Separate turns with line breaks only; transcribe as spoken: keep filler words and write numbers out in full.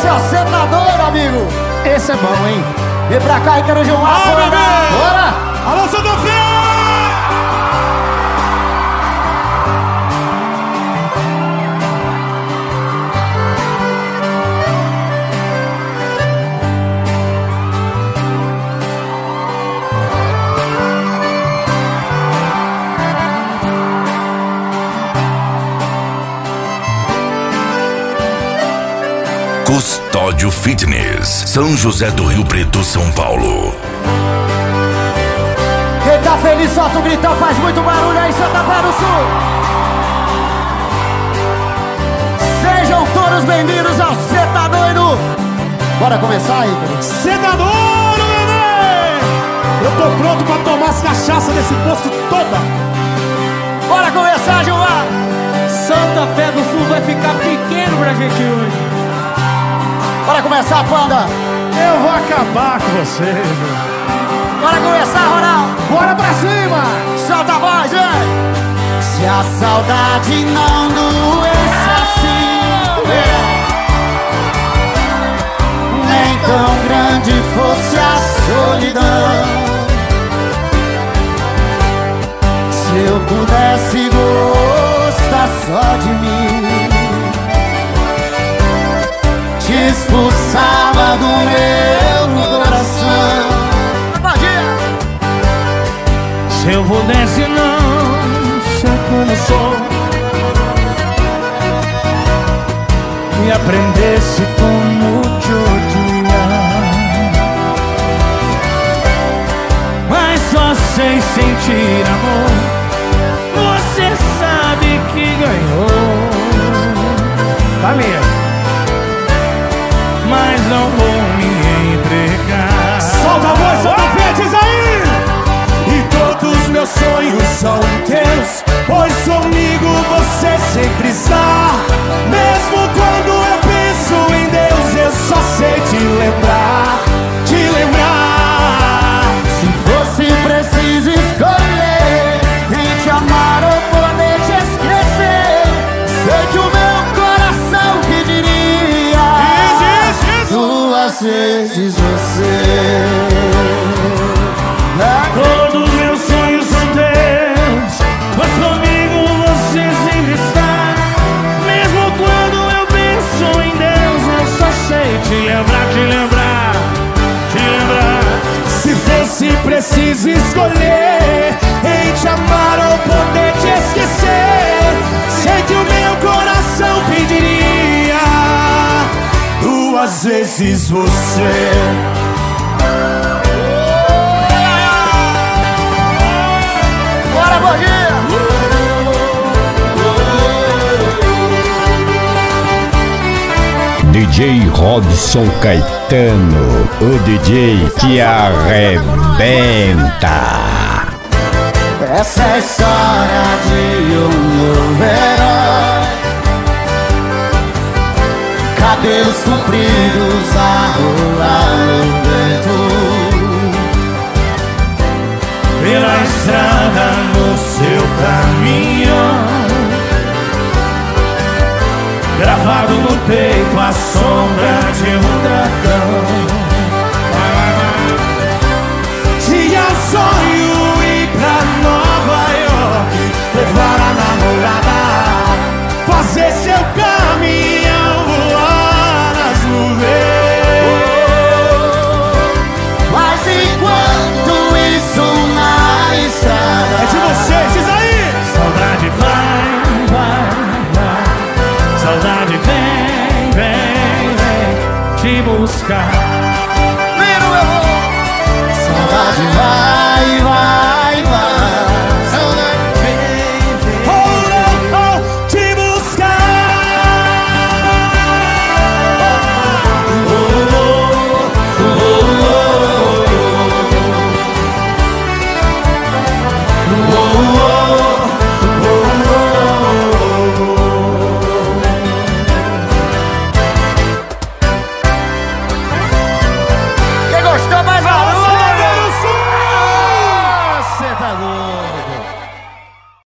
Esse é o Cê Tá Doido, amigo. Esse é bom, hein? Vem pra cá, Ricardo Gilmar.
Ah,
bora!
bebê!
Bora!
Alô, Santa Fé!
Custódio Fitness, São José do Rio Preto, São Paulo.
Quem tá feliz, solta o gritão, faz muito barulho aí, Santa Fé do Sul. Sejam todos bem-vindos ao Cê Tá Doido. Bora começar, Ricardo?
Cê tá doido, bebê? Eu tô pronto pra tomar as cachaças desse posto toda.
Bora começar, Gilmar.
Santa Fé do Sul vai ficar pequeno pra gente hoje.
Bora começar, Panda.
Eu vou acabar com você, meu.
Bora começar, Ronaldo.
Bora pra cima!
Solta a voz, hein? Se a saudade não doesse assim, nem tão grande fosse a solidão, se eu pudesse gostar só de mim, te expulsava do meu coração.
Se eu pudesse não ser como sou e aprendesse como te odiar, mas só sei sentir amor, você sabe que ganhou. Tá mesmo. Mas não vou me entregar.
Solta a voz, Santa Fé, diz aí! E todos meus sonhos são teus, pois comigo você sempre está. Mesmo quando eu penso em Deus, eu só sei te lembrar, te lembrar.
Se fosse preciso escolher em te amar ou poder te esquecer, sei que o meu coração pediria duas vezes você.
Todos meus sonhos são teus, pois comigo você sempre está. Mesmo quando eu penso em Deus, eu só sei te lembrar, te lembrar, te lembrar.
Se fosse preciso escolher em te amar ou poder te esquecer, sei que o meu coração pediria duas vezes você.
Bora, Boguinha!
D J Robson Caetano, o D J que arrebenta.
Essa é a história de um novo herói, cabelos compridos a rolar no vento,
Pela estrada no seu caminho, gravado no peito a sombra de um dragão.
Tinha sonho ir pra Nova York, levar a namorada, fazer seu caminhão voar nas nuvens.
mas enquanto isso na estrada,
É de vocês, diz aí!
Saudade vai, vai, vai. Saudade vem, vem, vem te buscar.